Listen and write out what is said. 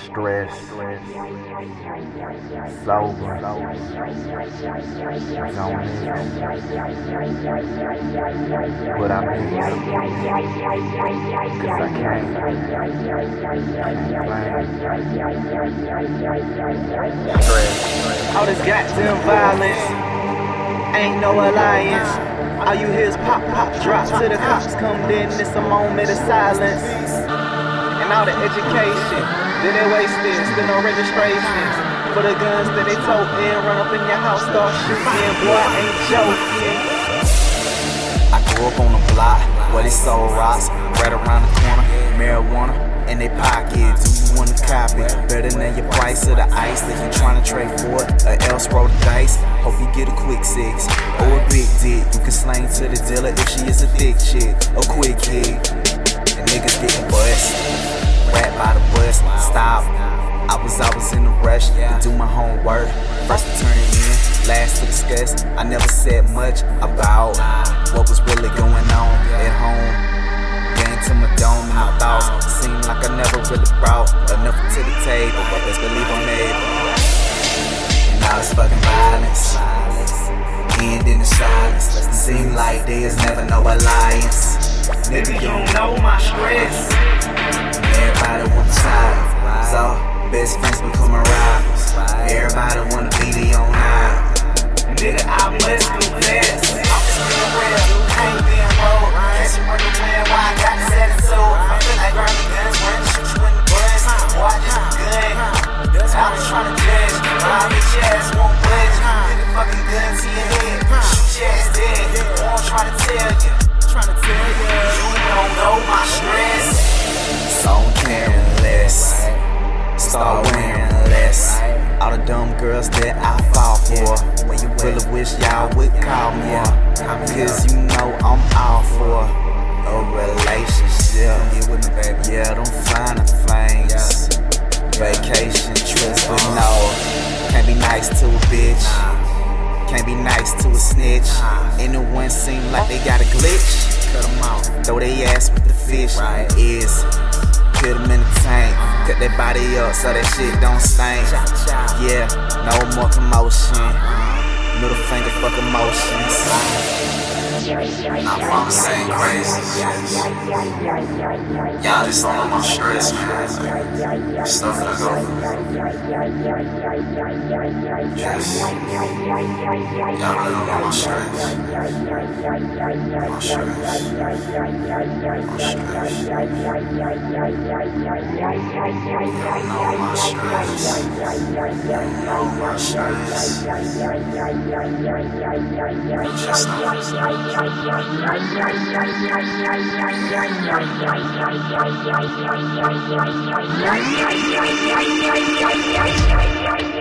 stress, sober, zone in. But I'm here, cause I can't stress. All this goddamn violence ain't no alliance. All you hear is pop, pop, drop till the cops come. Then it's a moment of silence. And all the education that they wasted, still no registrations for the guns that they tote in. Run up in your house, start shooting. Boy, I ain't joking. I grew up on the block where they sold rocks. Right around the corner, marijuana in their pocket. Do you wanna copy? Better than your price of the ice that you tryna trade for it, or else roll the dice. Hope you get a quick six or a big dick. You can slang to the dealer if she is a thick chick, a quick kid. And niggas getting bust, rap by the bus, stop. I was in a rush to do my homework. First to turn it in, last to discuss. I never said much about what was really going on at home. Gang to my dome and my thoughts seemed like I never really brought enough to the table, but best believe I'm able. And all this fucking violence end in the silence. Seem like there's never no alliance. Nigga, you don't know my stress. Everybody wanna side, so best friends become rivals. Everybody wanna be the own idol. Nigga, I must confess, I'm still real, I ain't being bold. Catch you when you win, why I got to set it so. I feel like grabbing guns when you shoot you in the bus. Boy, I just a gun. I was tryna judge, but I bitch your ass won't budge. Get the fucking gun to your head, shoot your ass dead. Boy, I'm tryna tell you, you don't know my stress. So I'm caring less, start wearing less. All the dumb girls that I fall for, when you really wish y'all would call more. Cause you know I'm all for a relationship. Yeah, them finer things, vacation trips, but no, can't be nice to a bitch, can't be nice to a snitch. Anyone seem like they got a glitch, cut them out, throw they ass with the fish. Is put them in the tank, cut their body up so that shit don't stink. Yeah, no more commotion, middle finger fuck emotions. I'm from the same crazy shit. Y'all just don't know my stress, man. Stuff that I go through. Yes. Y'all really don't know my stress. My stress. Y'all know my stress. Y'all know my stress. Just know.